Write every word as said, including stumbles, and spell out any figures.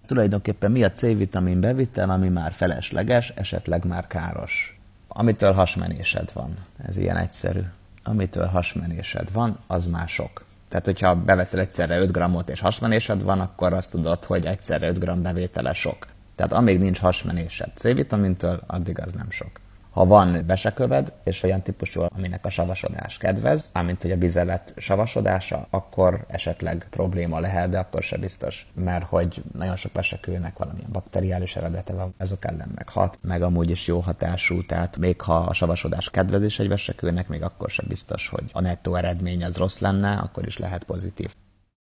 Tulajdonképpen mi a C-vitamin bevitel, ami már felesleges, esetleg már káros? Amitől hasmenésed van. Ez ilyen egyszerű. Amitől hasmenésed van, az már sok. Tehát, hogyha beveszel egyszerre öt grammot és hasmenésed van, akkor azt tudod, hogy egyszerre öt gramm bevétele sok. Tehát amíg nincs hasmenésed C-vitamintől, addig az nem sok. Ha van veseköved, és olyan típusú, aminek a savasodás kedvez, mármint hogy a vizelet savasodása, akkor esetleg probléma lehet, de akkor se biztos. Mert hogy nagyon sok vesekőnek valamilyen bakteriális eredete van, azok ellen meghat, meg amúgy is jó hatású, tehát még ha a savasodás kedvezés egy vesekőnek, még akkor se biztos, hogy a nettó eredmény az rossz lenne, akkor is lehet pozitív.